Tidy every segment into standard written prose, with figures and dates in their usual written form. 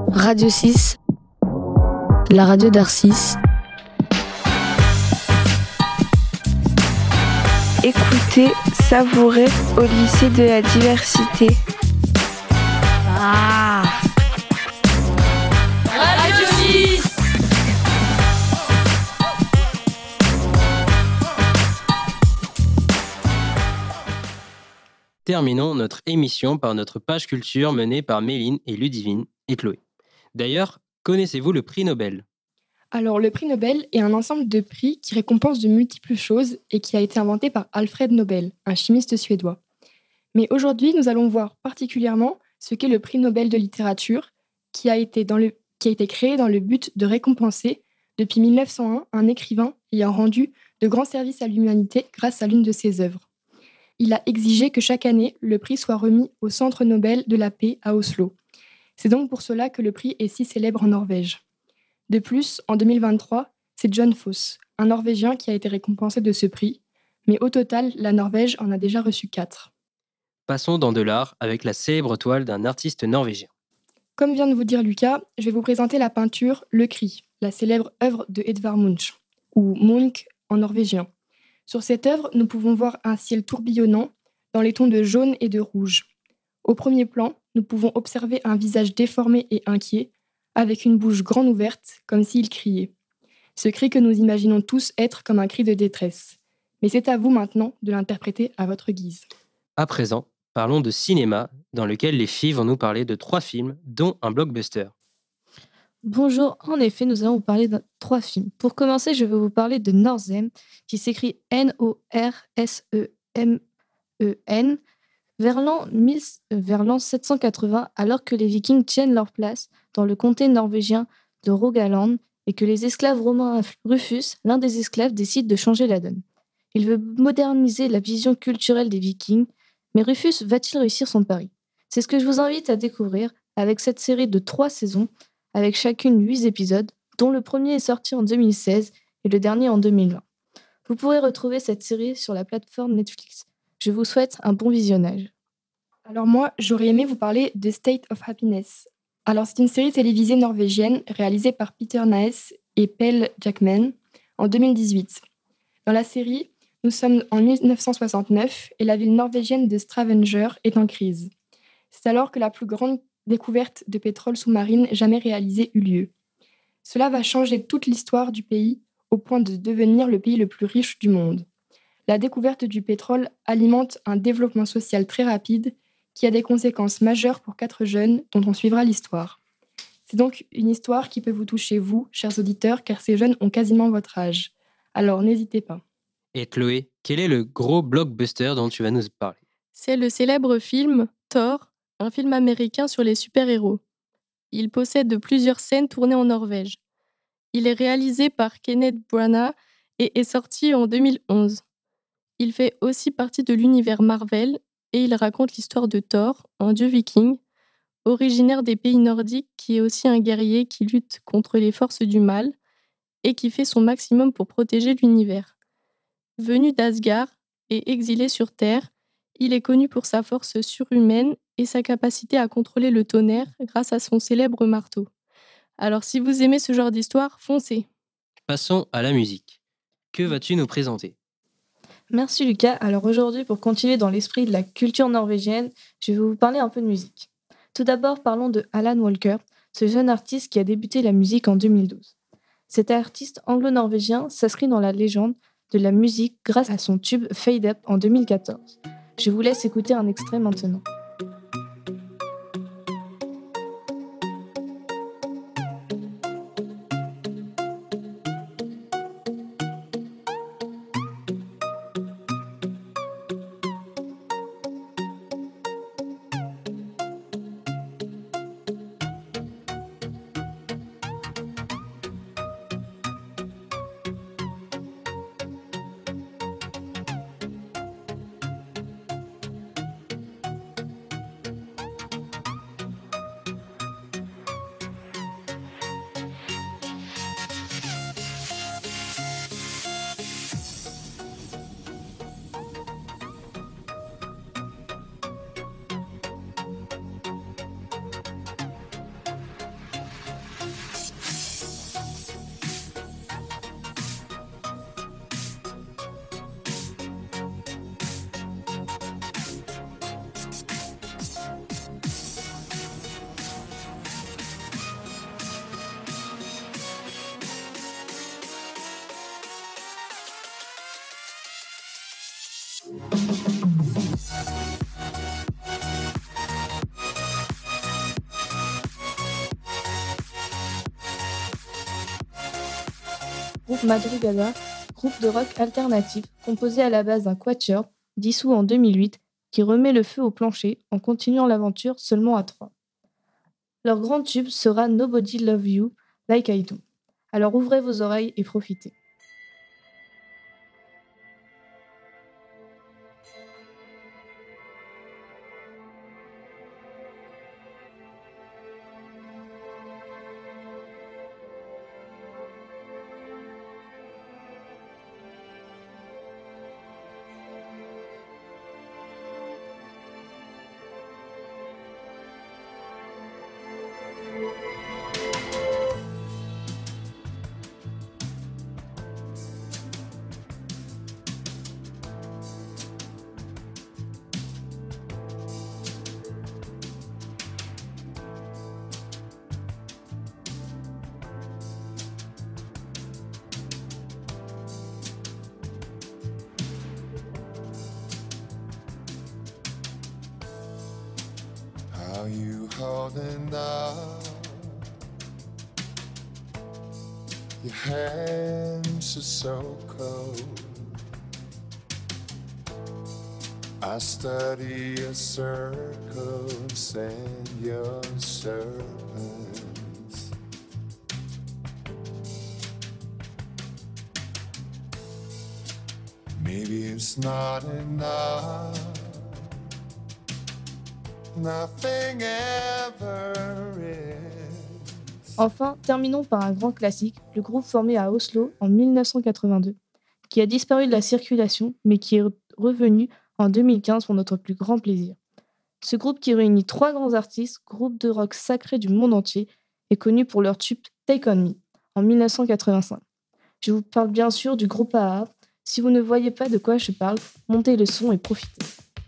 Radio 6, la radio d'Arcis. Écoutez, savourez au lycée de la diversité. Ah! Radio 6. Terminons notre émission par notre page culture menée par Méline et Ludivine et Chloé. D'ailleurs, connaissez-vous le prix Nobel ? Alors, le prix Nobel est un ensemble de prix qui récompense de multiples choses et qui a été inventé par Alfred Nobel, un chimiste suédois. Mais aujourd'hui, nous allons voir particulièrement ce qu'est le prix Nobel de littérature, qui a été créé dans le but de récompenser, depuis 1901, un écrivain ayant rendu de grands services à l'humanité grâce à l'une de ses œuvres. Il a exigé que chaque année, le prix soit remis au Centre Nobel de la paix à Oslo. C'est donc pour cela que le prix est si célèbre en Norvège. De plus, en 2023, c'est John Foss, un Norvégien qui a été récompensé de ce prix, mais au total, la Norvège en a déjà reçu 4. Passons dans de l'art avec la célèbre toile d'un artiste norvégien. Comme vient de vous dire Lucas, je vais vous présenter la peinture Le Cri, la célèbre œuvre de Edvard Munch, ou Munch en norvégien. Sur cette œuvre, nous pouvons voir un ciel tourbillonnant dans les tons de jaune et de rouge. Au premier plan, nous pouvons observer un visage déformé et inquiet, avec une bouche grande ouverte, comme s'il criait. Ce cri que nous imaginons tous être comme un cri de détresse. Mais c'est à vous maintenant de l'interpréter à votre guise. À présent, parlons de cinéma, dans lequel les filles vont nous parler de 3 films, dont un blockbuster. Bonjour, en effet, nous allons vous parler de 3 films. Pour commencer, je vais vous parler de Northern, qui s'écrit Norsemen, vers l'an 780, alors que les Vikings tiennent leur place dans le comté norvégien de Rogaland et que les esclaves romains Rufus, l'un des esclaves, décide de changer la donne. Il veut moderniser la vision culturelle des Vikings, mais Rufus va-t-il réussir son pari ? C'est ce que je vous invite à découvrir avec cette série de 3 saisons, avec chacune 8 épisodes, dont le premier est sorti en 2016 et le dernier en 2020. Vous pourrez retrouver cette série sur la plateforme Netflix. Je vous souhaite un bon visionnage. Alors moi, j'aurais aimé vous parler de State of Happiness. Alors c'est une série télévisée norvégienne réalisée par Peter Naes et Pelle Jackman en 2018. Dans la série, nous sommes en 1969 et la ville norvégienne de Stavanger est en crise. C'est alors que la plus grande découverte de pétrole sous-marine jamais réalisée eut lieu. Cela va changer toute l'histoire du pays au point de devenir le pays le plus riche du monde. La découverte du pétrole alimente un développement social très rapide qui a des conséquences majeures pour 4 jeunes dont on suivra l'histoire. C'est donc une histoire qui peut vous toucher, vous, chers auditeurs, car ces jeunes ont quasiment votre âge. Alors n'hésitez pas. Et Chloé, quel est le gros blockbuster dont tu vas nous parler ? C'est le célèbre film Thor, un film américain sur les super-héros. Il possède plusieurs scènes tournées en Norvège. Il est réalisé par Kenneth Branagh et est sorti en 2011. Il fait aussi partie de l'univers Marvel et il raconte l'histoire de Thor, un dieu viking, originaire des pays nordiques qui est aussi un guerrier qui lutte contre les forces du mal et qui fait son maximum pour protéger l'univers. Venu d'Asgard et exilé sur Terre, il est connu pour sa force surhumaine et sa capacité à contrôler le tonnerre grâce à son célèbre marteau. Alors si vous aimez ce genre d'histoire, foncez. Passons à la musique. Que vas-tu nous présenter ? Merci Lucas. Alors aujourd'hui, pour continuer dans l'esprit de la culture norvégienne, je vais vous parler un peu de musique. Tout d'abord, parlons de Alan Walker, ce jeune artiste qui a débuté la musique en 2012. Cet artiste anglo-norvégien s'inscrit dans la légende de la musique grâce à son tube Fade Up en 2014. Je vous laisse écouter un extrait maintenant. groupe Madrugada, groupe de rock alternatif composé à la base d'un quatuor, dissous en 2008, qui remet le feu au plancher en continuant l'aventure seulement à 3. Leur grand tube sera Nobody Love You Like I Do. Alors ouvrez vos oreilles et profitez. How you holding up? Your hands are so cold. I study your circles and your serpents. Maybe it's not enough. Nothing ever is. Enfin, terminons par un grand classique, le groupe formé à Oslo en 1982, qui a disparu de la circulation, mais qui est revenu en 2015 pour notre plus grand plaisir. Ce groupe qui réunit 3 grands artistes, groupe de rock sacré du monde entier, est connu pour leur tube Take On Me en 1985. Je vous parle bien sûr du groupe a-ha. Si vous ne voyez pas de quoi je parle, montez le son et profitez.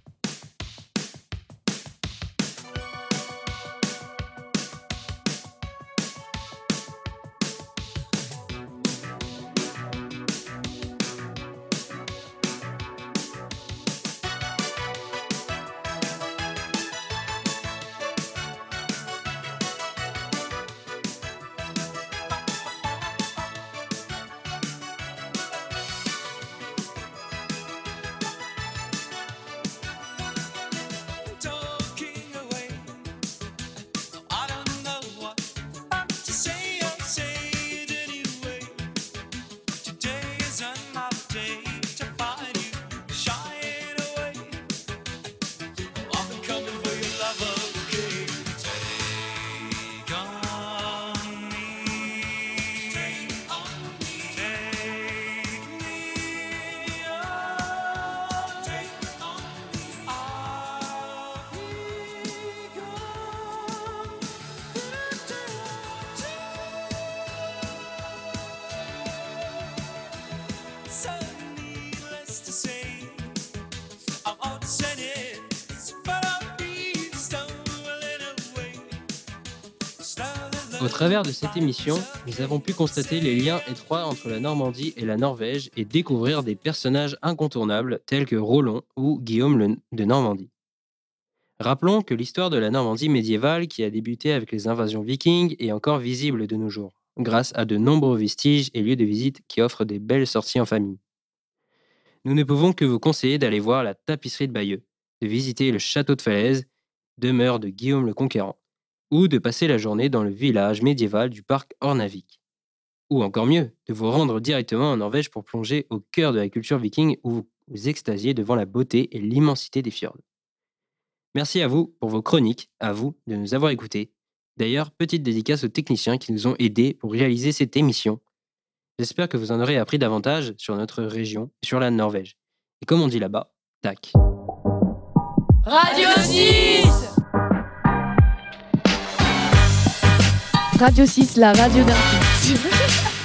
Au travers de cette émission, nous avons pu constater les liens étroits entre la Normandie et la Norvège et découvrir des personnages incontournables tels que Roland ou Guillaume de Normandie. Rappelons que l'histoire de la Normandie médiévale, qui a débuté avec les invasions vikings, est encore visible de nos jours, grâce à de nombreux vestiges et lieux de visite qui offrent des belles sorties en famille. Nous ne pouvons que vous conseiller d'aller voir la tapisserie de Bayeux, de visiter le château de Falaise, demeure de Guillaume le Conquérant, ou de passer la journée dans le village médiéval du parc Hornavik. Ou encore mieux, de vous rendre directement en Norvège pour plonger au cœur de la culture viking où vous vous extasiez devant la beauté et l'immensité des fjords. Merci à vous pour vos chroniques, à vous de nous avoir écoutés. D'ailleurs, petite dédicace aux techniciens qui nous ont aidés pour réaliser cette émission. J'espère que vous en aurez appris davantage sur notre région et sur la Norvège. Et comme on dit là-bas, tac. Radio 6 Radio 6, la radio d'artistes.